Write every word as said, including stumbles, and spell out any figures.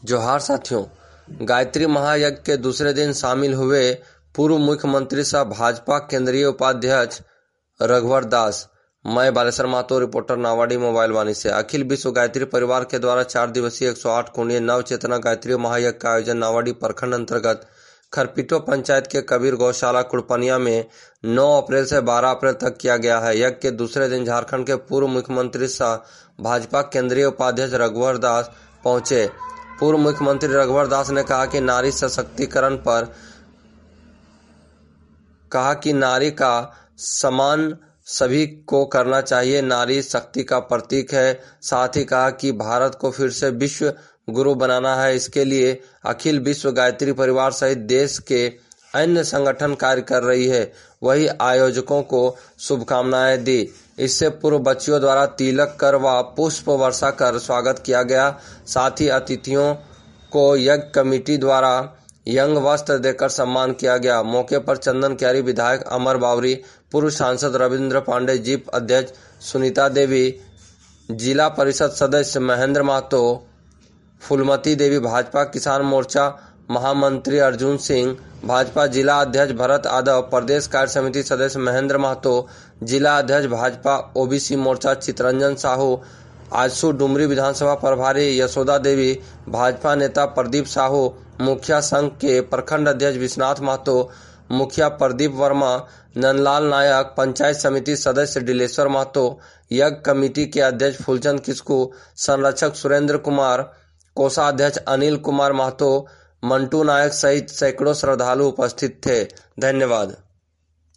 जोहार साथियों, गायत्री महायज्ञ के दूसरे दिन शामिल हुए पूर्व मुख्यमंत्री सह भाजपा केंद्रीय उपाध्यक्ष रघुवर दास। मैं बालेश्वर महतो, रिपोर्टर नावाडी मोबाइल वाणी से। अखिल विश्व गायत्री परिवार के द्वारा चार दिवसीय एक सौ आठ कोणीय नव चेतना गायत्री महायज्ञ का आयोजन नावाडी प्रखंड अंतर्गत खरपीटो पंचायत के कबीर गौशाला कुड़पनिया में नौ अप्रैल से बारह अप्रैल तक किया गया है। यज्ञ के दूसरे दिन झारखंड के पूर्व मुख्यमंत्री सह भाजपा केंद्रीय उपाध्यक्ष रघुवर दास पहुंचे। पूर्व मुख्यमंत्री रघुवर दास ने कहा कि नारी सशक्तिकरण पर कहा कि नारी का सम्मान सभी को करना चाहिए, नारी शक्ति का प्रतीक है। साथ ही कहा कि भारत को फिर से विश्व गुरु बनाना है, इसके लिए अखिल विश्व गायत्री परिवार सहित देश के अन्य संगठन कार्य कर रही है। वही आयोजकों को शुभकामनाएं दी। इससे पूर्व बच्चियों द्वारा तिलक कर व पुष्प वर्षा कर स्वागत किया गया। साथ ही अतिथियों को यज्ञ कमेटी द्वारा यंग वस्त्र देकर सम्मान किया गया। मौके पर चंदन क्यारी विधायक अमर बावरी, पूर्व सांसद रविंद्र पांडे, जीप अध्यक्ष सुनीता देवी, जिला परिषद सदस्य महेंद्र महतो, फूलमती देवी, भाजपा किसान मोर्चा महामंत्री अर्जुन सिंह, भाजपा जिला अध्यक्ष भरत यादव, प्रदेश कार्य समिति सदस्य महेंद्र महतो, जिला अध्यक्ष भाजपा ओबीसी मोर्चा चितरंजन साहू, आजसू डुमरी विधानसभा प्रभारी यशोदा देवी, भाजपा नेता प्रदीप साहू, मुखिया संघ के प्रखंड अध्यक्ष विश्वनाथ महतो, मुखिया प्रदीप वर्मा, नंदलाल नायक, पंचायत समिति सदस्य डिलेश्वर महतो, यज्ञ कमेटी के अध्यक्ष फूलचंद किस्कू, संरक्षक सुरेंद्र कुमार, कोषाध्यक्ष अनिल कुमार महतो, मंटू नायक सहित सैकड़ों श्रद्धालु उपस्थित थे। धन्यवाद।